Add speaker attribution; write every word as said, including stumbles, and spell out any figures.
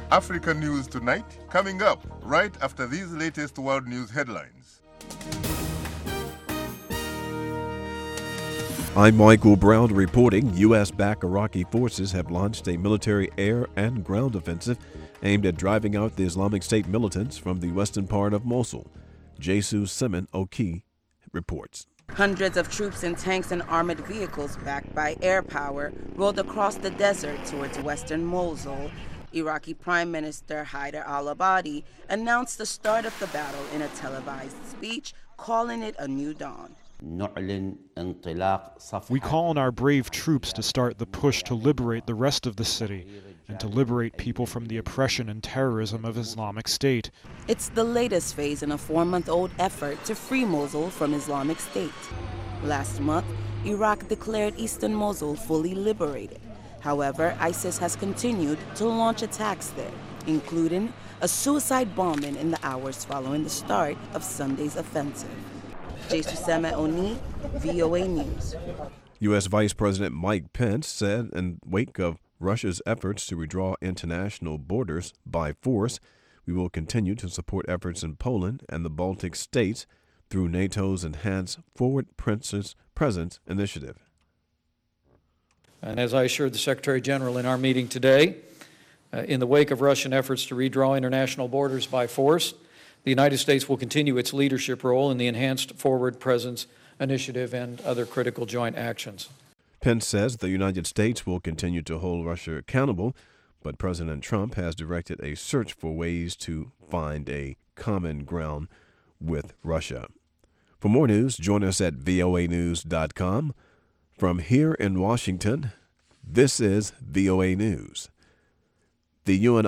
Speaker 1: Africa News Tonight, coming up right after these latest world news headlines.
Speaker 2: I'm Michael Brown reporting U S-backed Iraqi forces have launched a military air and ground offensive aimed at driving out the Islamic State militants from the western part of Mosul. Jesus Simon Oki reports.
Speaker 3: Hundreds of troops in tanks and armored vehicles backed by air power rolled across the desert towards western Mosul. Iraqi Prime Minister Haider al-Abadi announced the start of the battle in a televised speech, calling it a new dawn.
Speaker 4: We call on our brave troops to start the push to liberate the rest of the city and to liberate people from the oppression and terrorism of Islamic State.
Speaker 3: It's the latest phase in a four-month-old effort to free Mosul from Islamic State. Last month, Iraq declared eastern Mosul fully liberated. However, ISIS has continued to launch attacks there, including a suicide bombing in the hours following the start of Sunday's offensive. Jesuseme Oni, V O A News.
Speaker 2: U S. Vice President Mike Pence said in wake of Russia's efforts to redraw international borders by force, we will continue to support efforts in Poland and the Baltic states through NATO's enhanced Forward Presence initiative.
Speaker 5: And as I assured the Secretary General in our meeting today, uh, in the wake of Russian efforts to redraw international borders by force, the United States will continue its leadership role in the Enhanced Forward Presence Initiative and other critical joint actions.
Speaker 2: Pence says the United States will continue to hold Russia accountable, but President Trump has directed a search for ways to find a common ground with Russia. For more news, join us at V O A news dot com. From here in Washington, this is V O A News. The U N